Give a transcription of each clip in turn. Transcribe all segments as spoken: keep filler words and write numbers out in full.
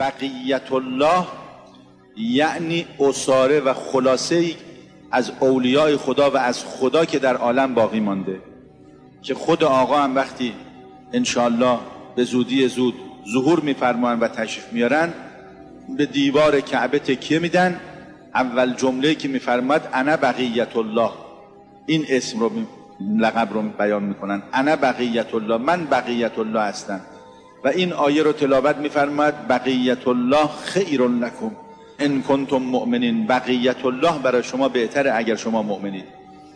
بقیت الله یعنی اساره و خلاصه از اولیاء خدا و از خدا که در عالم باقی مانده، که خود آقا هم وقتی انشاءالله به زودی زود ظهور میفرمایند و تشریف میارن به دیوار کعبه تکیه میدن. اول جمله که میفرماد انا بقیت الله، این اسم رو لقب رو بیان میکنن، انا بقیت الله، من بقیت الله هستم. و این آیه رو تلاوت میفرماد بقیت الله خیر لکم ان کنتم مؤمنین، بقیت الله برای شما بهتره اگر شما مؤمنید.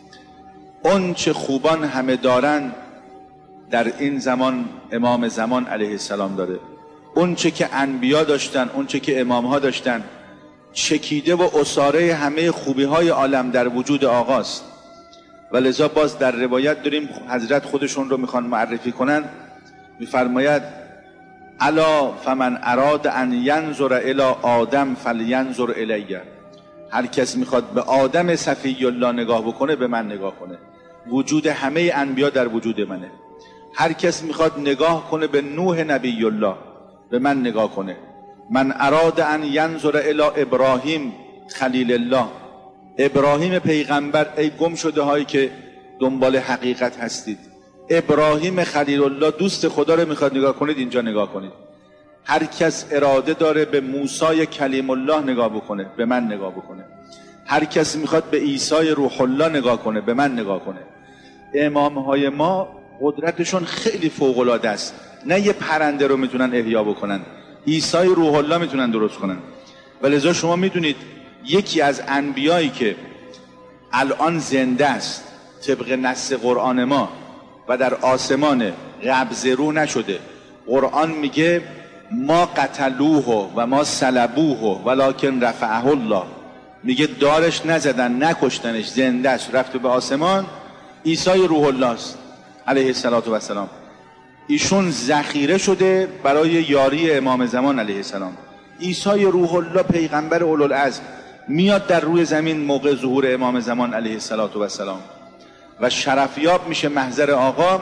اون چه خوبان همه دارن در این زمان امام زمان علیه السلام داره، اون چه که انبیا داشتن، اون چه که امام ها داشتن، چکیده و اساره همه خوبی های عالم در وجود آقاست. و لذا باز در روایت داریم حضرت خودشون رو میخوان معرفی کنن، میفرماید الا فمن اراد ان ینظر الی آدم فلینظر الیه، هر کس میخواد به آدم صفی الله نگاه بکنه به من نگاه کنه، وجود همه انبیا در وجود منه. هر کس میخواد نگاه کنه به نوح نبی الله به من نگاه کنه. من اراد ان ینظر الی ابراهیم خلیل الله، ابراهیم پیغمبر، ای گم شده هایی که دنبال حقیقت هستید، ابراهیم خلیل الله دوست خدا رو میخواد نگاه کنید اینجا نگاه کنید. هر کس اراده داره به موسی کلیم الله نگاه بکنه به من نگاه بکنه. هر کس میخواد به عیسی روح الله نگاه کنه به من نگاه کنه. امام های ما قدرتشون خیلی فوق العاده است، نه یه پرنده رو میتونن احیا بکنن، عیسی روح الله میتونن درست کنن. ولذا شما میدونید یکی از انبیایی که الان زنده است طبق نص قرآن ما و در آسمان قبض رو نشده، قرآن میگه ما قتلوه و ما صلبوه ولکن رفعه الله، میگه دارش نزدن نکشتنش، زنده است رفته به آسمان. عیسی روح الله است علیه السلام، ایشون ذخیره شده برای یاری امام زمان علیه السلام. عیسی روح الله پیغمبر اولوالعزم میاد در روی زمین موقع ظهور امام زمان علیه السلام و شرفیاب میشه محضر آقا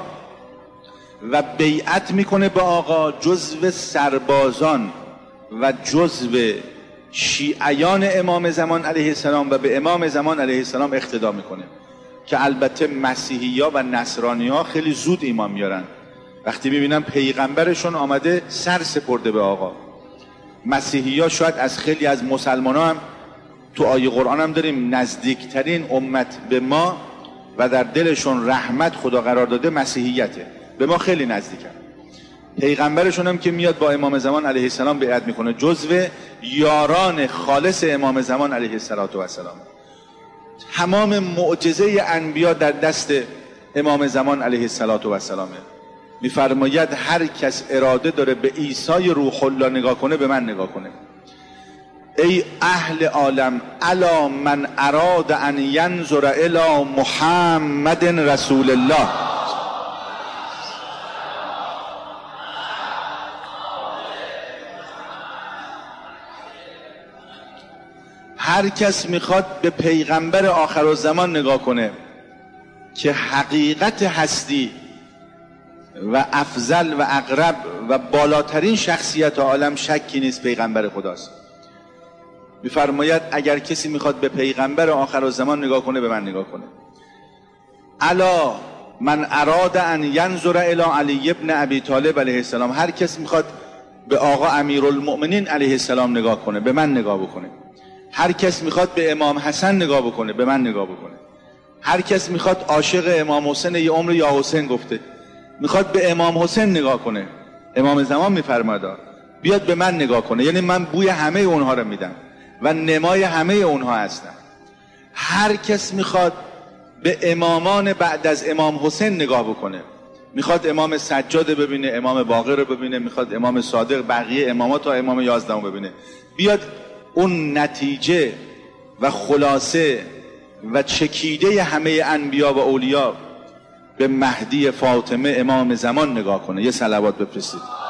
و بیعت میکنه به آقا، جزو سربازان و جزو شیعیان امام زمان علیه السلام و به امام زمان علیه السلام اقتدا میکنه. که البته مسیحی ها و نصرانی ها خیلی زود ایمان میارن وقتی میبینن پیغمبرشون آمده سر سپرده به آقا. مسیحی ها شاید از خیلی از مسلمان ها هم تو آیه قرآن هم داریم نزدیکترین امت به ما و در دلشون رحمت خدا قرار داده مسیحیته، به ما خیلی نزدیکن. پیغمبرشون هم که میاد با امام زمان علیه السلام بیعت میکنه، جزو یاران خالص امام زمان علیه السلام. تمام معجزه انبیا در دست امام زمان علیه السلام. میفرماید هر کس اراده داره به عیسی روح الله نگاه کنه به من نگاه کنه. ای اهل عالم الا من اراد ان ینظر الی محمد رسول الله، هر کس میخواد به پیغمبر آخرالزمان نگاه کنه که حقیقت هستی و افضل و اقرب و بالاترین شخصیت عالم شکی نیست پیغمبر خداست. میفرماید اگر کسی میخواد به پیغمبر آخرالزمان نگاه کنه به من نگاه کنه. الا من اراد ان ینظر الی علی ابن ابی طالب علیه السلام، هر کس میخواد به آقا امیرالمؤمنین علیه السلام نگاه کنه به من نگاه بکنه. هر کس میخواد به امام حسن نگاه بکنه به من نگاه بکنه. هر کس میخواد عاشق امام حسین یه عمر یا حسین گفته میخواد به امام حسین نگاه کنه، امام زمان میفرماید بیاد به من نگاه کنه، یعنی من بوی همه اونها رو میدم و نمای همه اونها هستم. هر کس میخواد به امامان بعد از امام حسین نگاه بکنه، میخواد امام سجاد ببینه، امام باقر رو ببینه، میخواد امام صادق، بقیه امامات تا امام یازدهم ببینه، بیاد اون نتیجه و خلاصه و چکیده همه انبیا و اولیا به مهدی فاطمه امام زمان نگاه کنه. یه صلوات بفرستید.